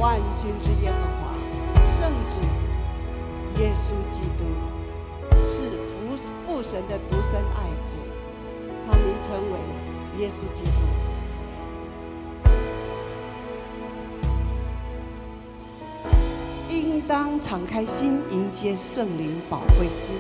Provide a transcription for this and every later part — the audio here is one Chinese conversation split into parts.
万军之耶和华，圣子耶稣基督是父神的独生爱子，他名称为耶稣基督。应当敞开心迎接圣灵保惠师，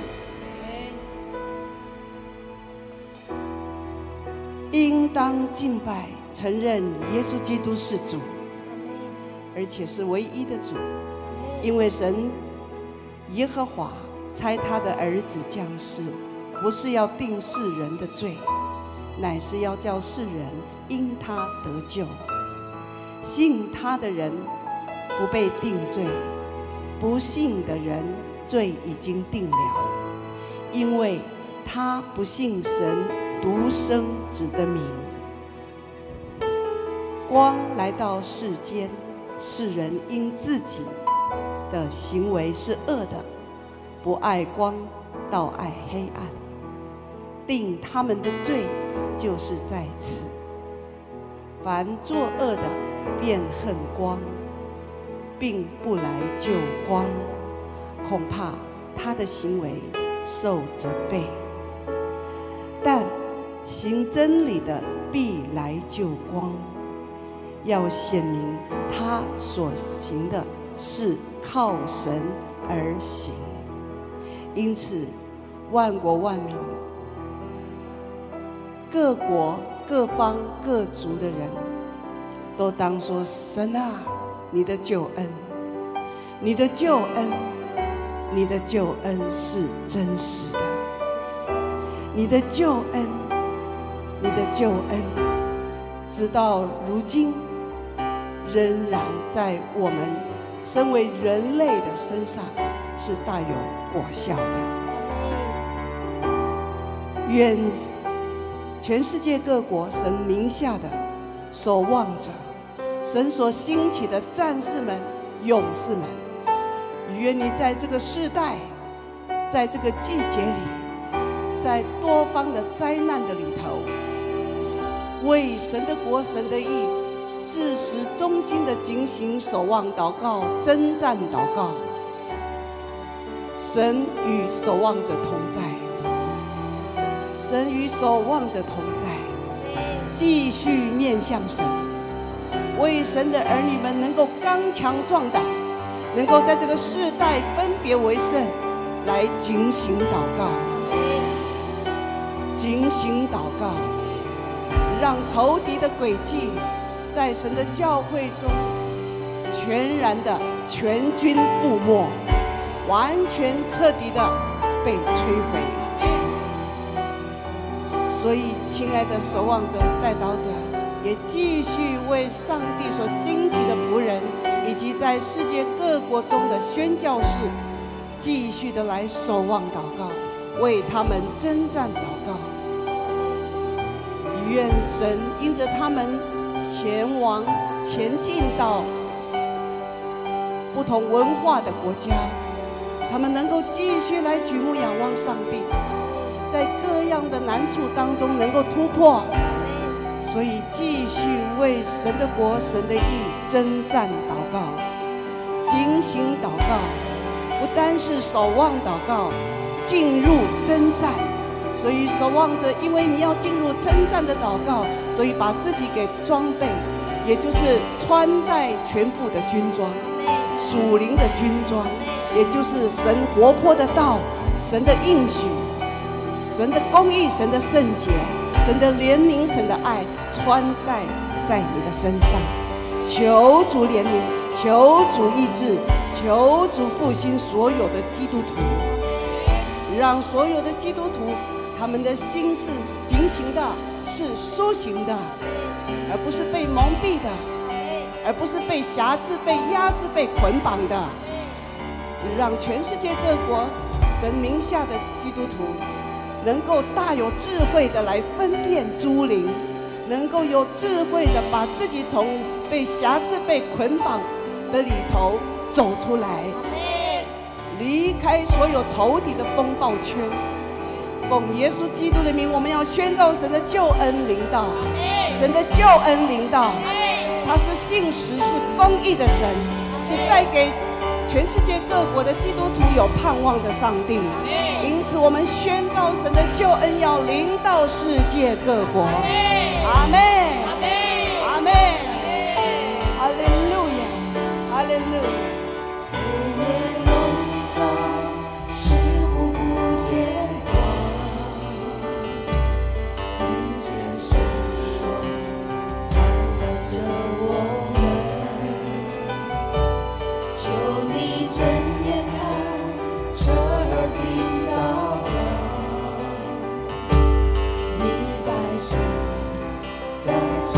应当敬拜承认耶稣基督是主，而且是唯一的主，因为神耶和华差他的儿子降世，不是要定世人的罪，乃是要叫世人因他得救。信他的人不被定罪，不信的人罪已经定了，因为他不信神独生子的名。光来到世间，世人因自己的行为是恶的，不爱光，倒爱黑暗，定他们的罪就是在此。凡作恶的便恨光，并不来救光，恐怕他的行为受责备。但行真理的必来救光，要显明他所行的是靠神而行。因此万国万民、各国各方各族的人都当说：神啊，你的救恩，你的救恩，你的救恩是真实的，你的救恩，你的救恩直到如今仍然在我们身为人类的身上是大有果效的。愿全世界各国神名下的守望者，神所兴起的战士们、勇士们，愿你在这个世代，在这个季节里，在多方的灾难的里头，为神的国、神的义，至始忠心的警醒、守望、祷告、征战祷告。神与守望者同在，神与守望者同在，继续面向神，为神的儿女们能够刚强壮胆，能够在这个世代分别为圣，来警醒祷告，警醒祷告，让仇敌的诡计在神的教会中全然的全军覆没，完全彻底的被摧毁。所以亲爱的守望者、代祷者，也继续为上帝所兴起的仆人，以及在世界各国中的宣教士，继续的来守望祷告，为他们征战祷告。愿神因着他们前进到不同文化的国家，他们能够继续来举目仰望上帝，在各样的难处当中能够突破。所以继续为神的国、神的义征战祷告，警醒祷告，不单是守望祷告，进入征战。所以守望者，因为你要进入征战的祷告，所以把自己给装备，也就是穿戴全副的军装，属灵的军装，也就是神活泼的道、神的应许、神的公义、神的圣洁、神的怜悯、神的爱，穿戴在你的身上。求主怜悯，求主医治，求主复兴所有的基督徒，让所有的基督徒他们的心是警醒的，是苏醒的，而不是被蒙蔽的，而不是被辖制、被压制、被捆绑的。让全世界各国神名下的基督徒能够大有智慧的来分辨诸灵，能够有智慧的把自己从被辖制、被捆绑的里头走出来，离开所有仇敌的风暴圈。奉耶稣基督的名，我们要宣告神的救恩临到，神的救恩临到， 他是信实、是公义的神，是带给全世界各国的基督徒有盼望的上帝。因此，我们宣告神的救恩要临到世界各国。阿门，阿门，哈利路亚，哈利路亚。 黑夜笼罩，似乎不见光，迎接神说，缠绕着我们。求你睁眼看，侧耳听到了，你百姓在这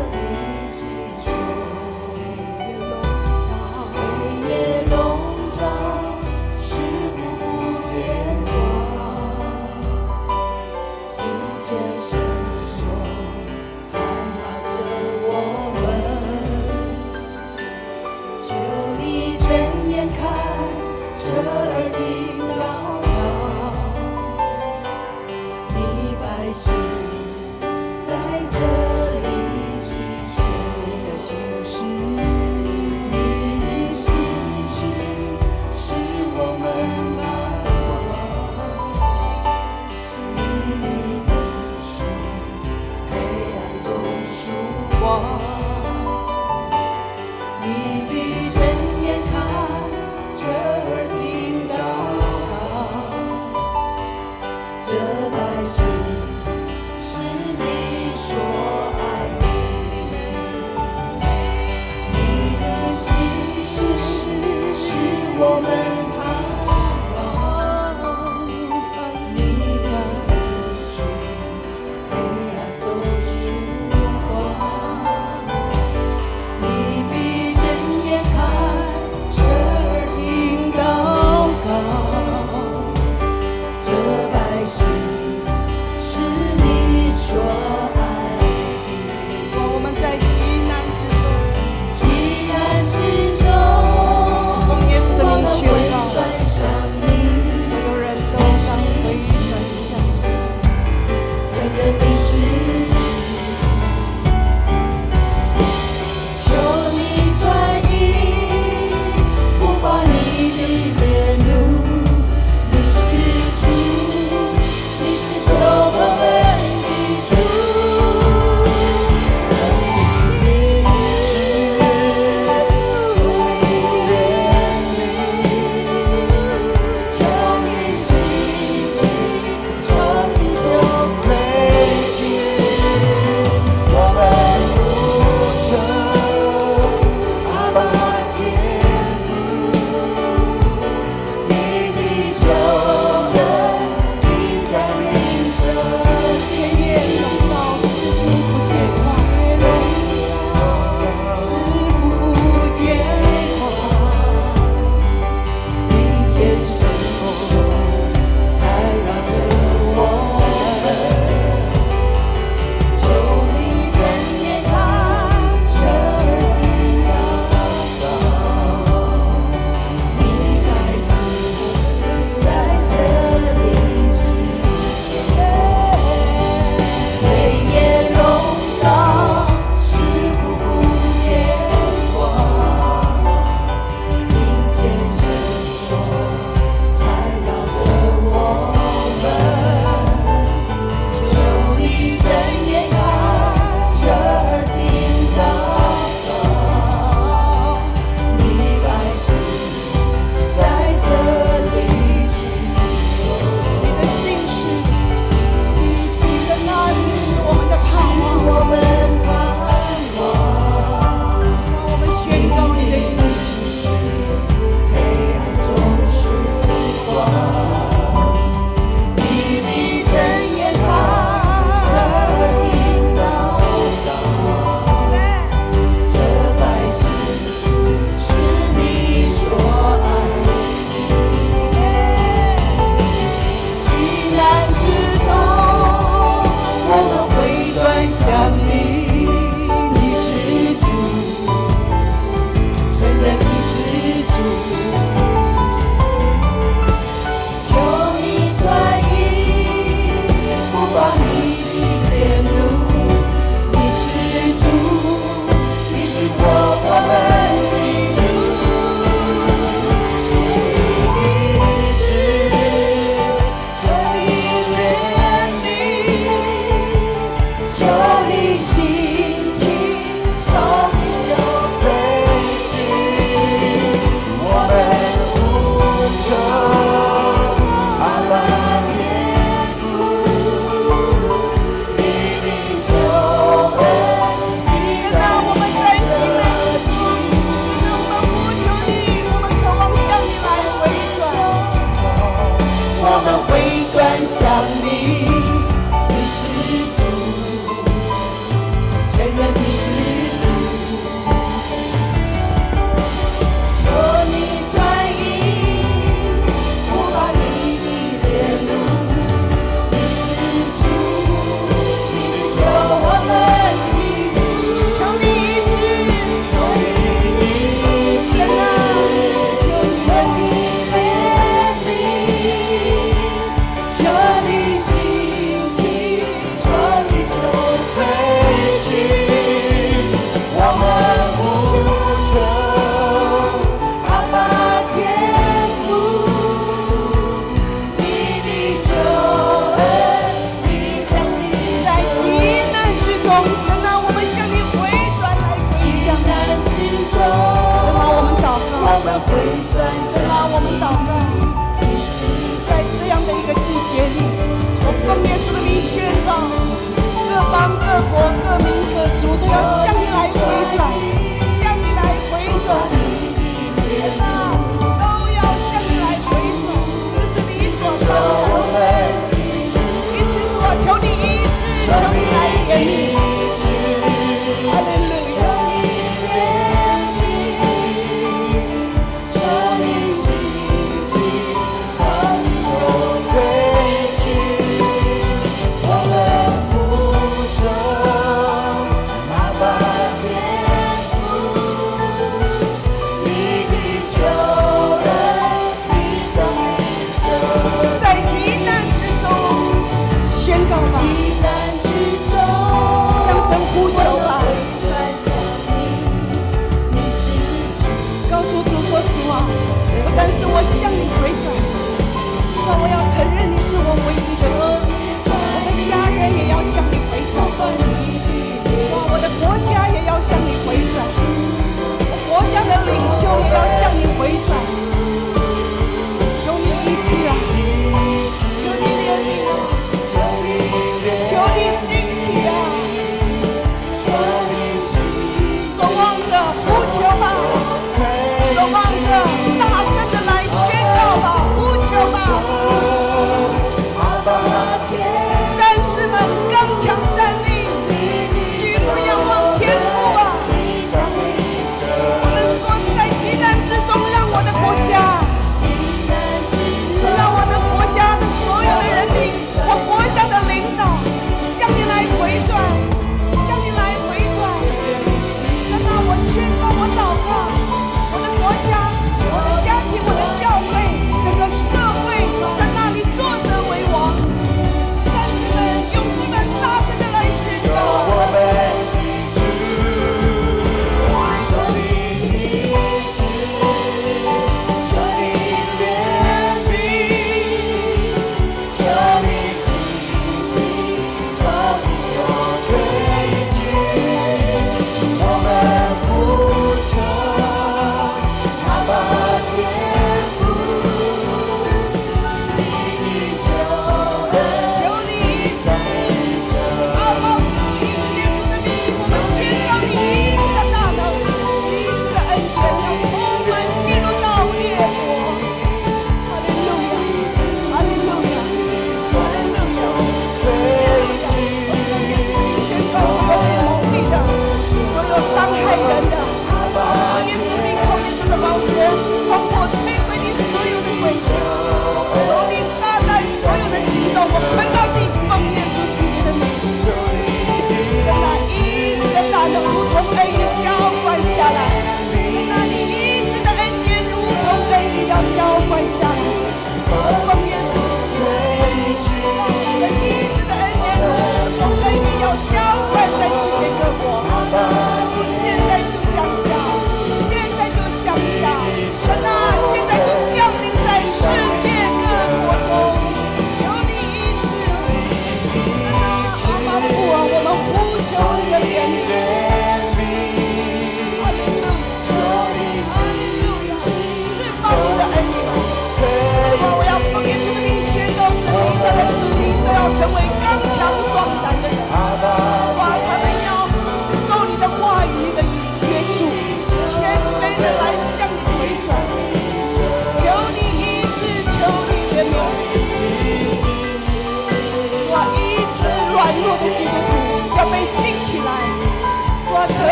里祈求。黑夜笼罩，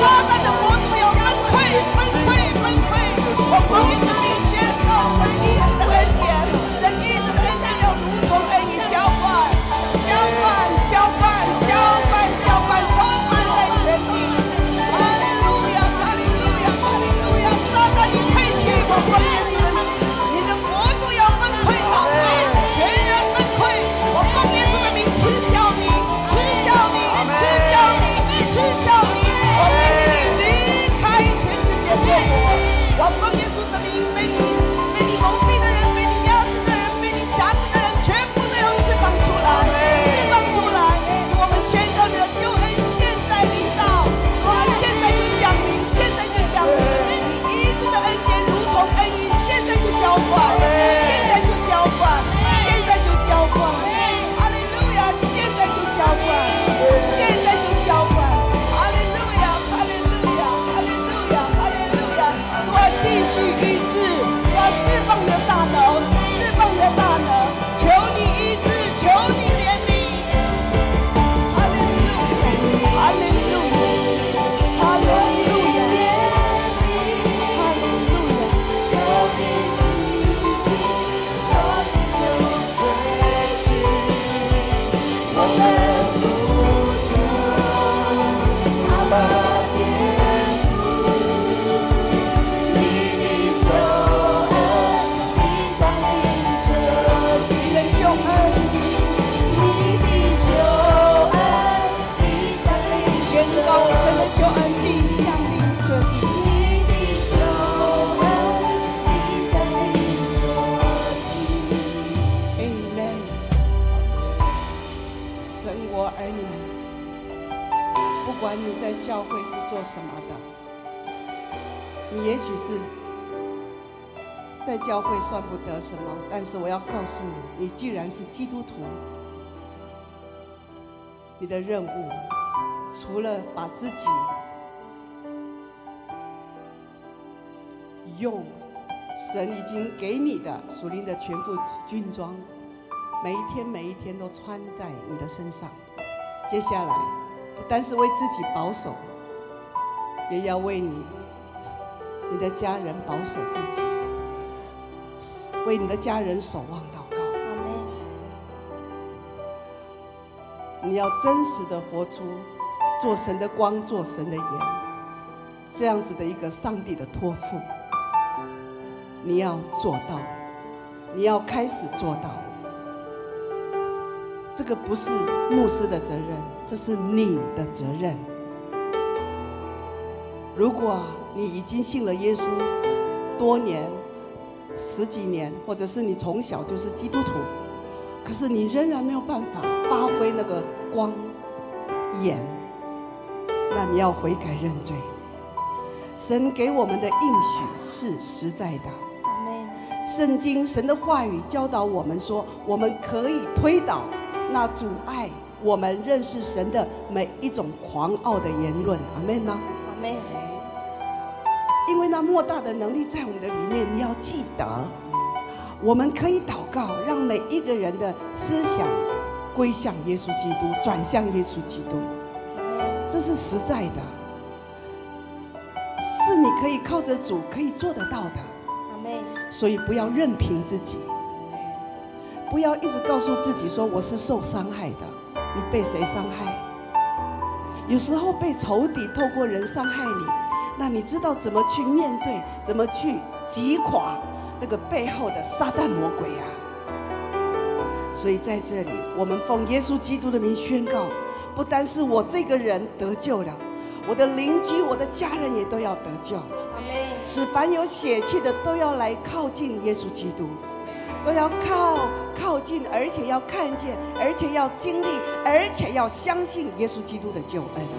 撒旦的国度要崩溃，崩溃，崩溃！我奉耶稣名宣告神医治的恩典，神医治的恩典要如同恩雨浇灌，浇灌，浇灌，浇灌，浇灌，充满在全地。哈利路亚，哈利路亚，哈利路亚！撒旦你退去，我奉耶稣的名，你的国度要崩溃倒塌，全然崩溃！我奉耶稣的名嗤笑你，嗤笑你，嗤笑你，嗤笑你！我命令你离开全世界各国！我奉耶稣的名，被你蒙蔽的人，被你压制的人，被你辖制的人，全部都要释放出来，释放出来！我们宣告你的救恩现在临到，哇！现在就降临，现在就降临！你医治的恩典如同恩雨，现在就浇灌，现在就浇灌，现在就浇灌！哈利路亚！现在就浇灌，现在就浇灌！哈利路亚！哈利路亚！哈利路亚！哈利路亚！主啊，继续医治，主啊，释放你的大能，释放你的大能，求你医治，求你怜悯。哈利路亚！哈利路亚！哈利路亚！哈利路亚！我们宣告神的救恩必降临这地。Amen。神我儿女们，不管你在教会是做什么的，你也许是在教会算不得什么，但是我要告诉你，你既然是基督徒，你的任务除了把自己用神已经给你的属灵的全副军装，每一天都穿在你的身上。接下来不单是为自己保守，也要为你的家人保守自己，为你的家人守望祷告。你要真实的活出做神的光，做神的盐，这样子的一个上帝的托付，你要做到，你要开始做到。这个不是牧师的责任，这是你的责任。如果你已经信了耶稣多年、十几年，或者是你从小就是基督徒，可是你仍然没有办法发挥那个光眼，那你要悔改认罪。神给我们的应许是实在的。圣经神的话语教导我们说，我们可以推倒那阻碍我们认识神的每一种狂傲的言论。阿们吗？阿们。因为那莫大的能力在我们的里面，你要记得，我们可以祷告，让每一个人的思想归向耶稣基督，转向耶稣基督。这是实在的，是你可以靠着主可以做得到的。所以不要任凭自己，不要一直告诉自己说我是受伤害的。你被谁伤害？有时候被仇敌透过人伤害你，那你知道怎么去面对，怎么去击垮那个背后的撒旦魔鬼啊！所以在这里，我们奉耶稣基督的名宣告，不单是我这个人得救了，我的邻居、我的家人也都要得救。使凡有血气的都要来靠近耶稣基督，都要靠近，而且要看见，而且要经历，而且要相信耶稣基督的救恩。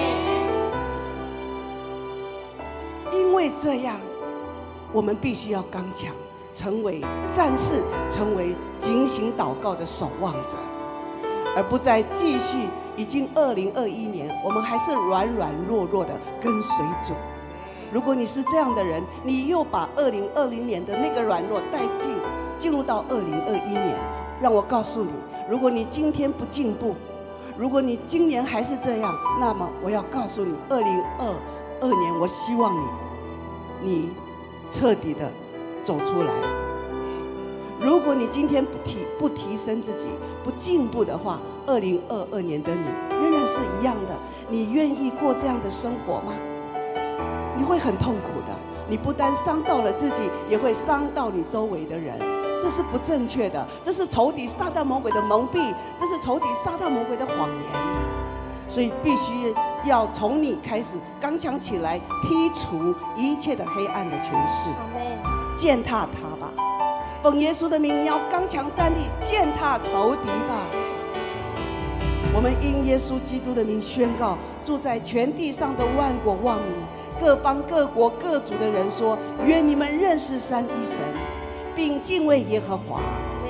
因为这样，我们必须要刚强，成为战士，成为警醒祷告的守望者，而不再继续。已经2021年，我们还是软弱的跟随主。如果你是这样的人，你又把2020年的那个软弱带进入到2021年，让我告诉你，如果你今天不进步，如果你今年还是这样，那么我要告诉你，2022 2022年，我希望你彻底的走出来。如果你今天不提升自己，不进步的话，2022年的你仍然是一样的。你愿意过这样的生活吗？你会很痛苦的。你不但伤到了自己，也会伤到你周围的人。这是不正确的，这是仇敌撒旦魔鬼的蒙蔽，这是仇敌撒旦魔鬼的谎言。所以必须要从你开始刚强起来，剔除一切的黑暗的权势，践踏他吧。奉耶稣的名，你要刚强站立，践踏仇敌吧。我们因耶稣基督的名宣告，住在全地上的万国万民、各邦各国各族的人说：愿你们认识三一神，并敬畏耶和华，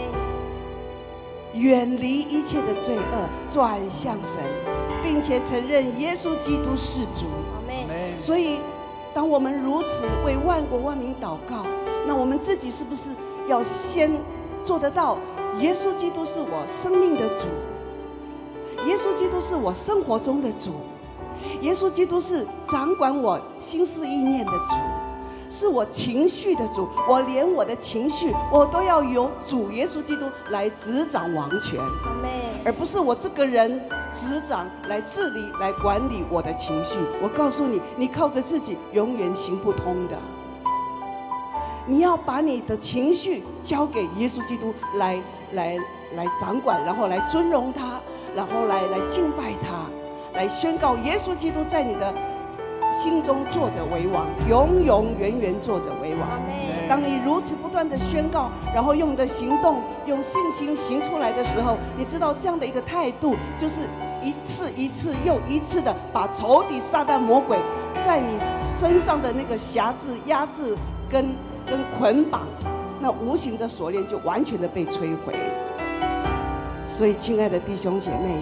远离一切的罪恶，转向神，并且承认耶稣基督是主。所以当我们如此为万国万民祷告，那我们自己是不是要先做得到？耶稣基督是我生命的主，耶稣基督是我生活中的主，耶稣基督是掌管我心思意念的主，是我情绪的主。我连我的情绪我都要由主耶稣基督来执掌王权，而不是我这个人执掌来治理来管理我的情绪。我告诉你，你靠着自己永远行不通的。你要把你的情绪交给耶稣基督来掌管，然后来尊荣他，然后来敬拜他，来宣告耶稣基督在你的心中坐着为王，永永远远坐着为王。当你如此不断的宣告，然后用你的行动用信心行出来的时候，你知道这样的一个态度，就是一次一次又一次的把仇敌撒旦魔鬼在你身上的那个辖制压制跟捆绑，那无形的锁链就完全的被摧毁。所以亲爱的弟兄姐妹，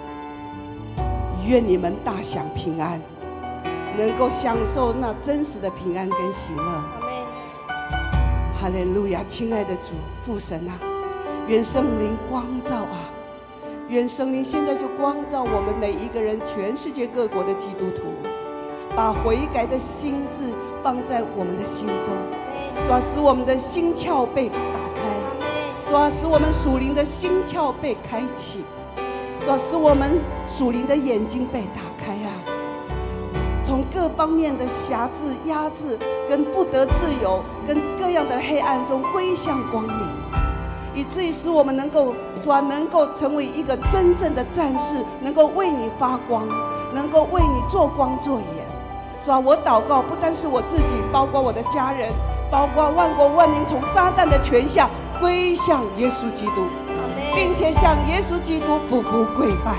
愿你们大享平安，能够享受那真实的平安跟喜乐。哈利路亚！亲爱的主父神啊，愿圣灵光照啊，愿圣灵现在就光照我们每一个人，全世界各国的基督徒，把悔改的心志放在我们的心中，主要使我们的心窍被打开，主要使我们属灵的心窍被开启，主要使我们属灵的眼睛被打开啊！从各方面的辖制、压制跟不得自由跟各样的黑暗中归向光明，以至于使我们能够成为一个真正的战士，能够为你发光，能够为你做光做盐。主啊，我祷告，不单是我自己，包括我的家人，包括万国万民，从撒旦的权下归向耶稣基督，并且向耶稣基督俯伏跪拜。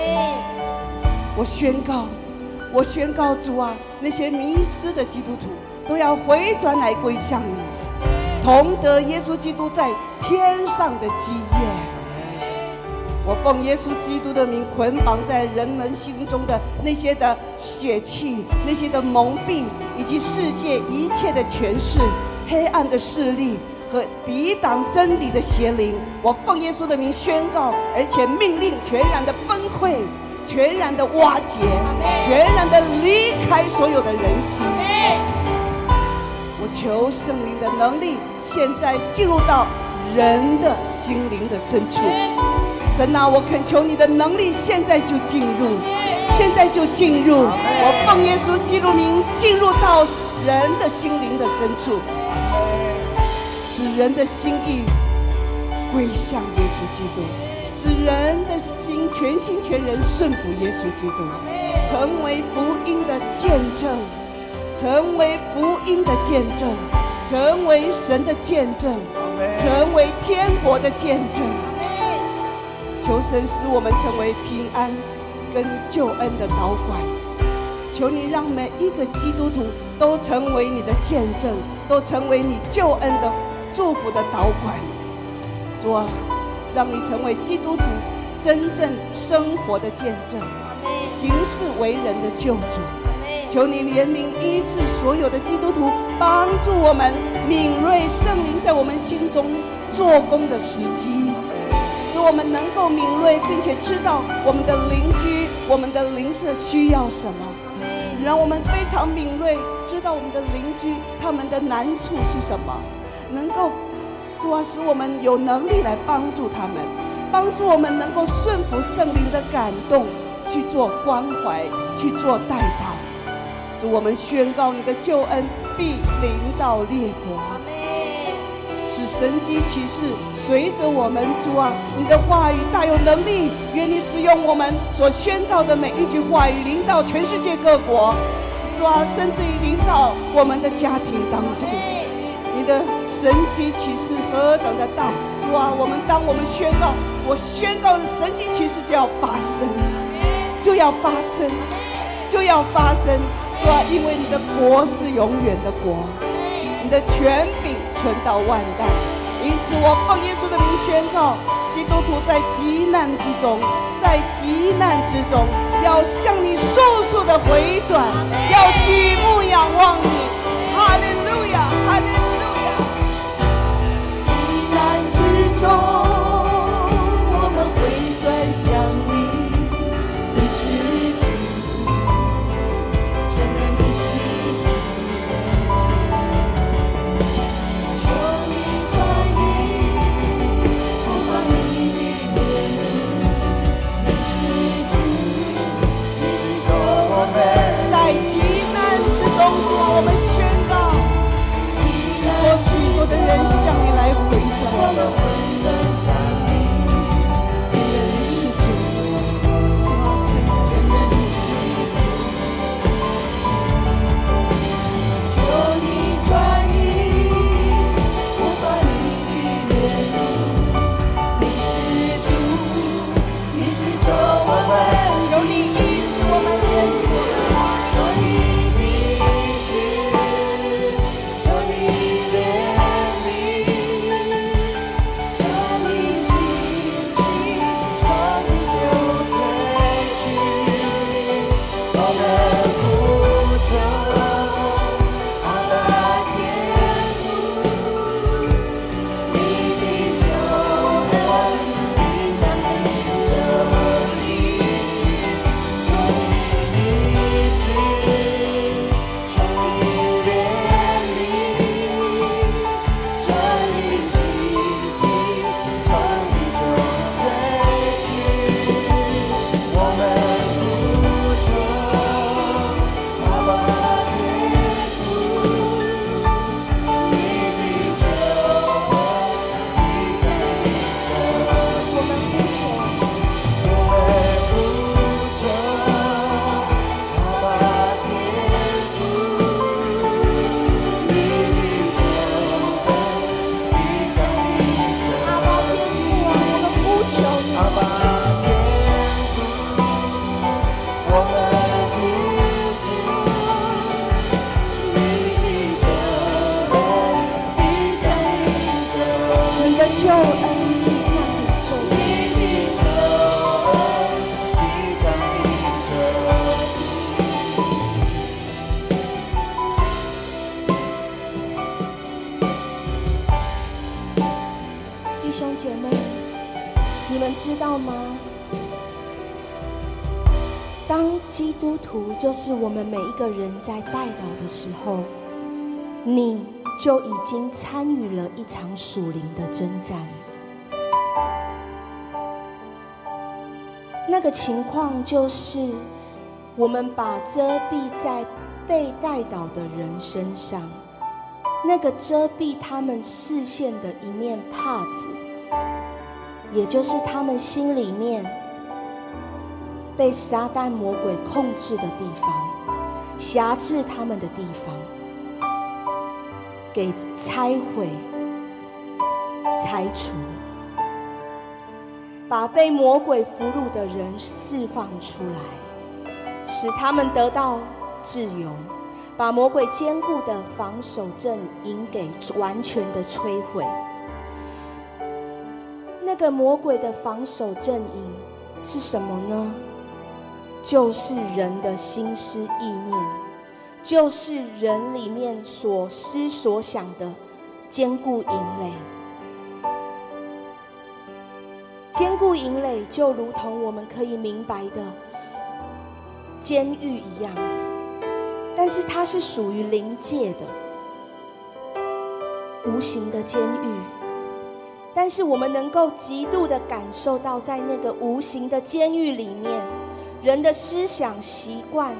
我宣告主啊，那些迷失的基督徒都要回转来归向你，同得耶稣基督在天上的基业。我奉耶稣基督的名，捆绑在人们心中的那些的血气、那些的蒙蔽，以及世界一切的权势、黑暗的势力和抵挡真理的邪灵，我奉耶稣的名宣告，而且命令全然的崩溃，全然的瓦解，全然的离开所有的人心。我求圣灵的能力现在进入到人的心灵的深处。神啊，我恳求你的能力现在就进入，现在就进入。我奉耶稣基督名进入到人的心灵的深处，使人的心意归向耶稣基督，使人的心全心全人顺服耶稣基督，成为福音的见证，成为福音的见证，成为神的见证，成为天国的见证。求神使我们成为平安跟救恩的导管，求你让每一个基督徒都成为你的见证，都成为你救恩的祝福的导管。主啊，让你成为基督徒真正生活的见证，行事为人的救主。求你怜悯医治所有的基督徒，帮助我们敏锐圣灵在我们心中做工的时机，使我们能够敏锐，并且知道我们的邻居、我们的邻舍需要什么。 让我们非常敏锐，知道我们的邻居他们的难处是什么，能够主啊，使我们有能力来帮助他们，帮助我们能够顺服圣灵的感动，去做关怀，去做代祷。主，我们宣告你的救恩必临到列国，使神迹奇事随着我们。主啊，你的话语大有能力，愿你使用我们所宣告的每一句话语，临到全世界各国。主啊，甚至于临到我们的家庭当中，你的神迹奇事何等的大！主啊，当我们宣告，我宣告的神迹奇事就要发生，就要发生，就要发生。主啊，因为你的国是永远的国，你的权柄存到万代。因此我奉耶稣的名宣告，基督徒在急难之中，在急难之中要向你速速的回转，要举目仰望你。哈利路亚，哈利路亚。 急难之中我们回转向你，你是主，承认你是主，求你转移不放你的怜悯，你是主，你是主，我们在急难之中，主啊，我们宣告，多许多的人向你来回转， 我们回转向你， 承认你是主，主啊，承认你是求你转移不放你的怜悯，你是主，你是主，我们求你医治我们人， 求你医治，求你怜悯，求你兴起，创意就退去，我们呼求阿爸天父，你的救恩必降临这里，求你医治，求你怜悯，求你兴起，创意就退去，我们呼求阿爸天父，你的救恩必降临这里。 我们呼求。 我们呼求阿爸天父，你的救恩必降临这里。 阿爸天父啊，我们呼求你。 阿爸天父，我们呼求你的救恩必降临这里。 你的救恩必降临这里。 你的救恩必降临这里。 弟兄姐妹，你们知道吗？当基督徒，就是我们每一个人在代祷的时候，你就已经参与了一场属灵的征战。那个情况就是，我们把遮蔽在被代祷的人身上，那个遮蔽他们视线的一面帕子，也就是他们心里面被撒旦魔鬼控制的地方，辖制他们的地方，给拆毁、拆除，把被魔鬼俘虏的人释放出来，使他们得到自由，把魔鬼坚固的防守阵营给完全的摧毁。那个魔鬼的防守阵营是什么呢？就是人的心思意念，就是人里面所思所想的坚固营垒。坚固营垒就如同我们可以明白的监狱一样， 但是它是属于灵界的无形的监狱。但是我们能够极度的感受到，在那个无形的监狱里面，人的思想习惯，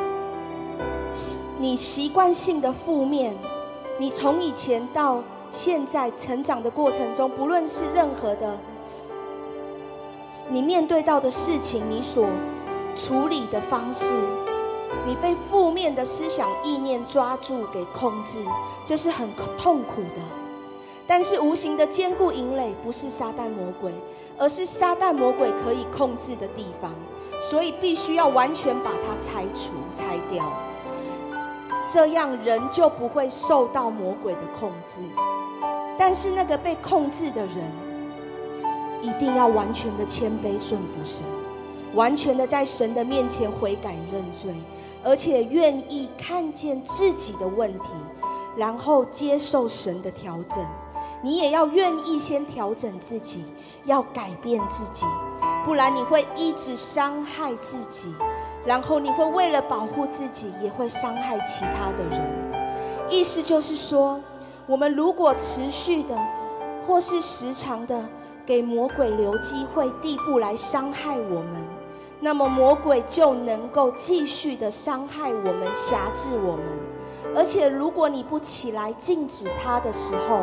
你习惯性的负面，你从以前到现在成长的过程中，不论是任何的你面对到的事情，你所处理的方式，你被负面的思想意念抓住给控制，这是很痛苦的。但是无形的坚固营垒不是撒旦魔鬼，而是撒旦魔鬼可以控制的地方，所以必须要完全把它拆除拆掉，这样人就不会受到魔鬼的控制。但是那个被控制的人一定要完全的谦卑顺服神，完全的在神的面前悔改认罪，而且愿意看见自己的问题，然后接受神的调整。你也要愿意先调整自己，要改变自己，不然你会一直伤害自己，然后你会为了保护自己，也会伤害其他的人。意思就是说，我们如果持续的或是时常的给魔鬼留机会地步来伤害我们，那么魔鬼就能够继续的伤害我们，辖制我们。而且如果你不起来禁止他的时候，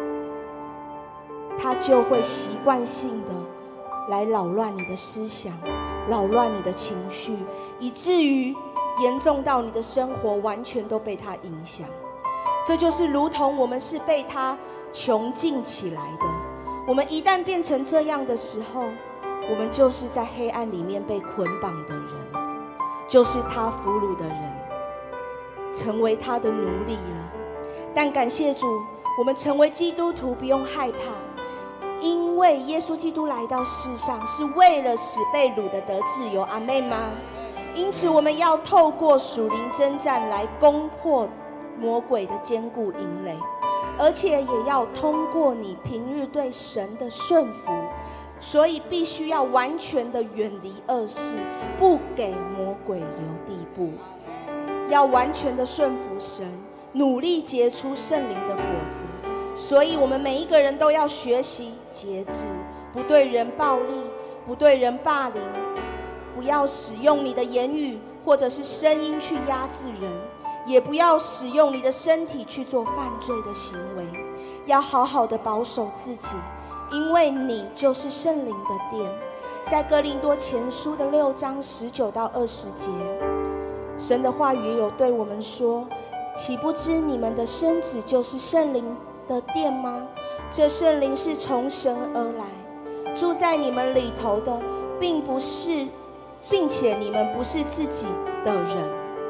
他就会习惯性的来扰乱你的思想，扰乱你的情绪，以至于严重到你的生活完全都被他影响。这就是如同我们是被他囚禁起来的，我们一旦变成这样的时候，我们就是在黑暗里面被捆绑的人，就是他俘虏的人，成为他的奴隶了。但感谢主，我们成为基督徒不用害怕，因为耶稣基督来到世上是为了使被掳的得自由，阿们吗？因此我们要透过属灵征战来攻破魔鬼的坚固营垒，而且也要通过你平日对神的顺服，所以必须要完全的远离恶事，不给魔鬼留地步，要完全的顺服神，努力结出圣灵的果子。所以我们每一个人都要学习节制，不对人暴力，不对人霸凌，不要使用你的言语或者是声音去压制人，也不要使用你的身体去做犯罪的行为，要好好的保守自己，因为你就是圣灵的殿。在哥林多前书的6章19到20节，神的话语也有对我们说，岂不知你们的身子就是圣灵的殿吗？这圣灵是从神而来，住在你们里头的，并且你们不是自己的人，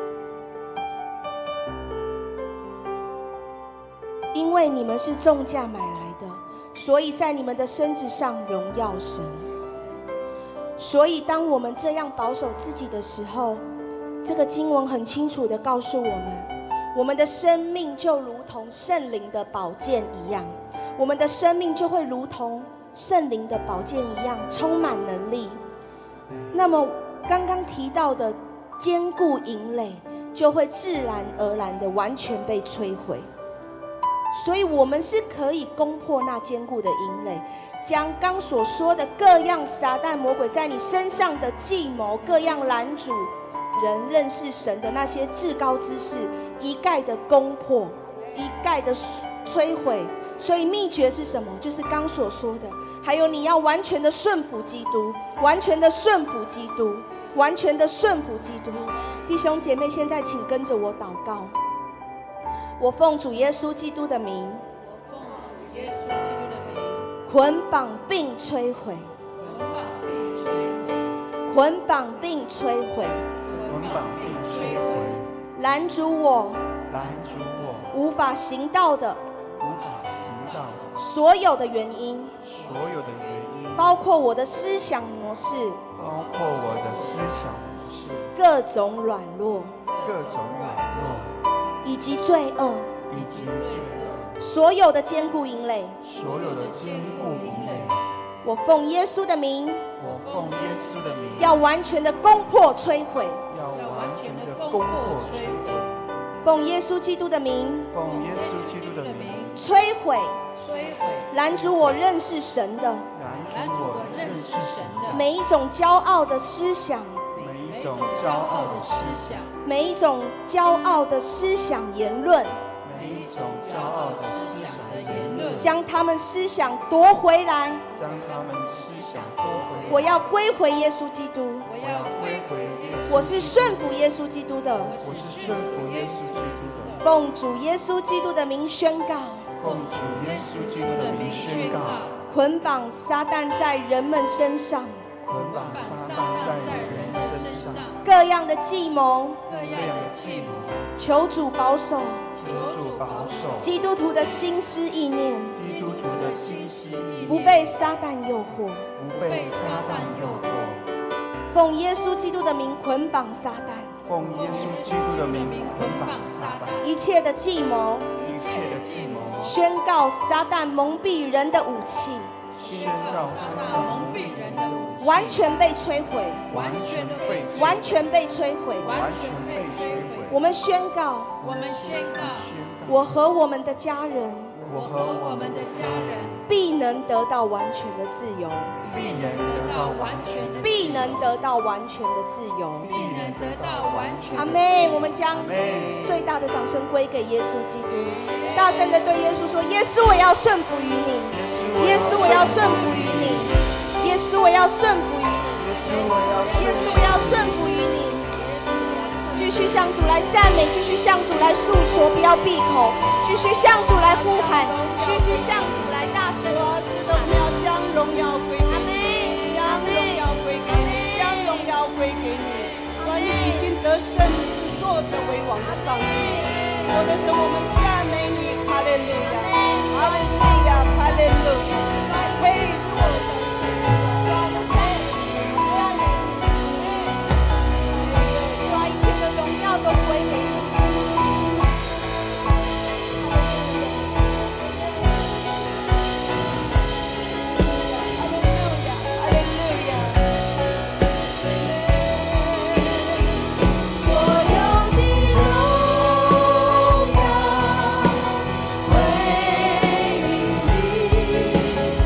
因为你们是重价买来的，所以在你们的身子上荣耀神。所以当我们这样保守自己的时候，这个经文很清楚地告诉我们，我们的生命就如同圣灵的宝剑一样，我们的生命就会如同圣灵的宝剑一样充满能力。那么刚刚提到的坚固营垒就会自然而然的完全被摧毁，所以我们是可以攻破那坚固的营垒，将刚所说的各样撒旦魔鬼在你身上的计谋，各样拦阻人认识神的那些至高之事，一概的攻破，一概的摧毁。所以秘诀是什么？就是刚所说的，还有你要完全的顺服基督，完全的顺服基督，完全的顺服基督。弟兄姐妹，现在请跟着我祷告。我奉主耶稣基督的名，捆绑并摧毁，捆绑并摧毁，拦阻我无法行道的所有的原因，包括我的思想模式，各种软弱，以及罪恶，所有的坚固营垒，我奉耶稣的名，要完全的攻破摧毁， 要完全的攻破摧毁。 奉耶稣基督的名， 奉耶稣基督的名， 摧毁拦阻我认识神的拦阻我认识神的每一种骄傲的思想， 每一种骄傲的思想， 每一种骄傲的思想言论， 每一种骄傲的思想的言论， 将他们思想夺回来。 将他们思想夺回来。 我要归回耶稣基督， 我要归回耶稣。 我是顺服耶稣基督的， 我是顺服耶稣基督的。 奉主耶稣基督的名宣告， 奉主耶稣基督的名宣告， 捆绑撒旦在人们身上， 捆绑撒旦在人的身上， 各样的计谋， 各样的计谋， 求主保守求主保守基督徒的心思意念， 基督徒的心思意念， 不被撒旦诱惑。 不被撒旦诱惑。 奉耶稣基督的名捆绑撒旦， 奉耶稣基督的名捆绑撒旦， 一切的计谋， 一切的计谋， 宣告撒旦蒙蔽人的武器宣告撒旦蒙蔽人的武器完全被摧毁， 完全被完全被摧毁。 完全被摧毁。 我们宣告，我和我们的家人我和我们的家人必能得到完全的自由， 必能得到完全的必能得到完全的自由。 必能得到完全的阿妹，我们将阿们最大的掌声归给耶稣基督，大声的对耶稣说：耶稣，我要顺服于你；耶稣，我要顺服于你；耶稣，我要顺服于你；耶稣，我要顺服于你。继续向主来赞美，继续向主来诉说，不要闭口，继续向主来呼喊，继续向主来大声地是的，我们要将荣耀归给你，将荣耀归给你，将荣耀归给你。关于已经得胜，你是坐着为王的上帝。我的神，我们赞美你，哈利路亚，哈利路亚，哈利路亚，为主的神，主啊，我们赞美你， 把一切的荣耀都归给你。 所有的荣耀归于你。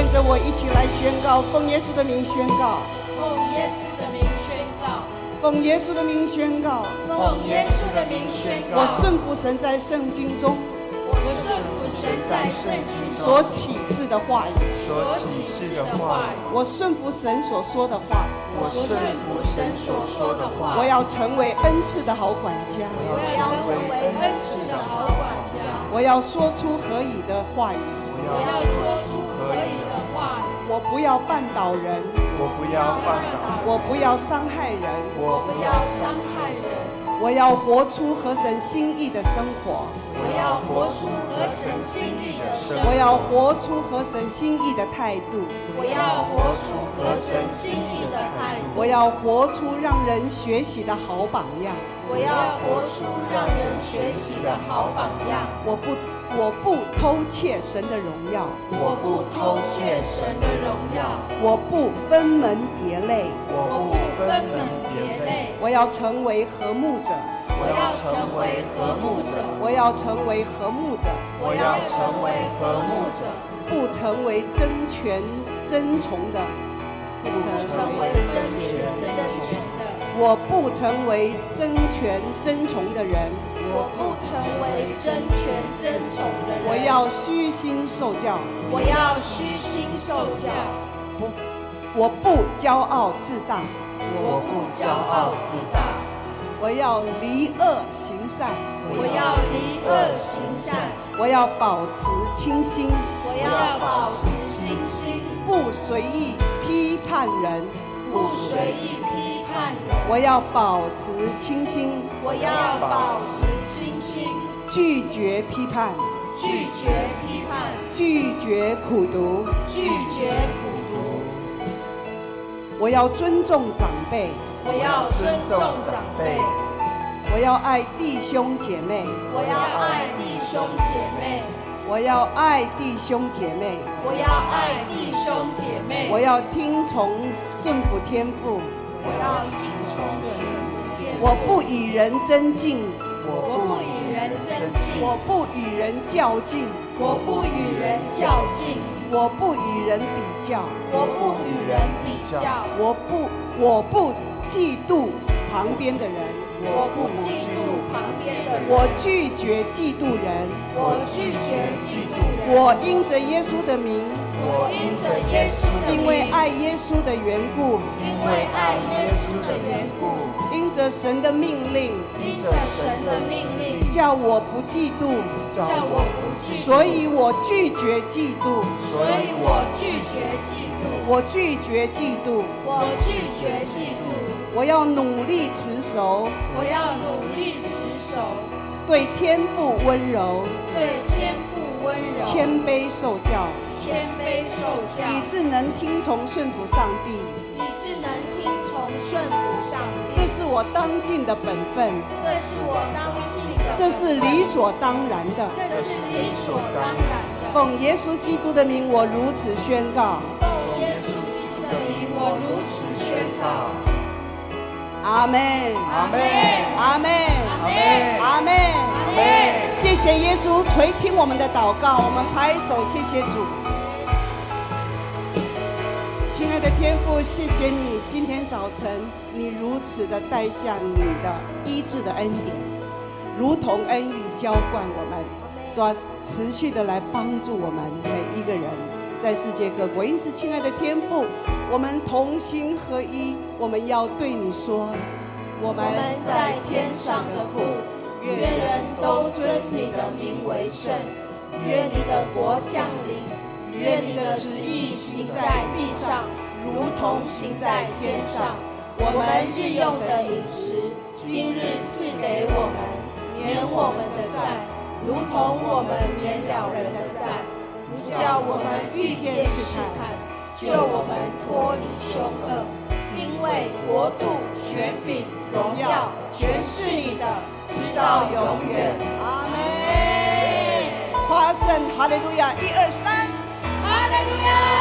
跟着我一起来宣告，奉耶稣的名宣告， 奉耶稣的名宣告， 奉耶稣的名宣告。 奉耶稣的名宣告。 我顺服神在圣经中我顺服神在圣经中所启示的话语， 所启示的话语。 我顺服神所说的话， 我顺服神所说的话。 我要成为恩赐的好管家， 我要成为恩赐的好管家。 我要说出合宜的话语， 我要说出可以的话语。 我不要绊倒人， 我不要绊倒， 我不要伤害人， 我不要伤害人。 我要活出合神心意的生活， 我要活出合神心意的生活。 我要活出合神心意的态度， 我要活出合神心意的态度。 我要活出让人学习的好榜样。 我要活出让人学习的好榜样。 我不偷窃神的荣耀， 我不偷窃神的荣耀。 我不分门别类， 我不分门别类。 我要成为和睦者， 我要成为和睦者。 我要成为和睦者， 我要成为和睦者。 不成为争权争宠的， 不成为争权争宠的。 我不成为争权争宠的人， 我不成为争权争宠的人。 我要虚心受教， 我要虚心受教。 我不骄傲自大， 我不骄傲自大。 我要离恶行善， 我要离恶行善。 我要保持清心， 我要保持清心。 不随意批判人， 不随意批判人。 我要保持清心， 我要保持清心。 拒绝批判， 拒绝批判。 拒绝苦毒， 拒绝苦毒。 我要尊重长辈， 我要尊重长辈。 我要爱弟兄姐妹， 我要爱弟兄姐妹。 我要爱弟兄姐妹， 我要爱弟兄姐妹。 我要听从顺服天父， 我要听从顺服天父。 我不与人争竞， 我不与人争竞。 我不与人较劲， 我不与人较劲。 我不与人比较， 我不与人比较。 我不嫉妒旁边的人， 我不嫉妒旁边的人。 我拒绝嫉妒人， 我拒绝嫉妒人。 我因着耶稣的名， 我因着耶稣的名， 因为爱耶稣的缘故， 因为爱耶稣的缘故， 因着神的命令， 因着神的命令， 叫我不嫉妒， 叫我不嫉妒。 所以我拒绝嫉妒， 所以我拒绝嫉妒。 我拒绝嫉妒， 我拒绝嫉妒。 我要努力持守， 我要努力持守， 对天父温柔， 对天父温柔， 谦卑受教， 谦卑受教， 以致能听从顺服上帝， 以致能听从顺服上帝。 这是我当尽的本分， 这是我当尽的本分， 这是理所当然的。 这是理所当然的。 奉耶稣基督的名，我如此宣告。 奉耶稣基督的名，我如此宣告。 阿门， 阿门， 阿门， 阿门， 阿门， 阿门。 谢谢耶稣垂听我们的祷告，我们拍手，谢谢主。亲爱的天父，谢谢你今天早晨你如此的带下你的医治的恩典，如同恩雨浇灌我们，主啊，持续的来帮助我们每一个人在世界各国。因此，亲爱的天父，我们同心合一，我们要对你说，我们在天上的父，愿人都尊你的名为圣，愿你的国降临，愿你的旨意行在地上，如同行在天上。我们日用的饮食，今日赐给我们，免我们的债，如同我们免了人的债，不叫我们遇见试探，救我们脱离凶恶。因为国度、权柄、荣耀，全是你的，直到永远。 阿门。夸胜，哈利路亚！1、2、3， 哈利路亚！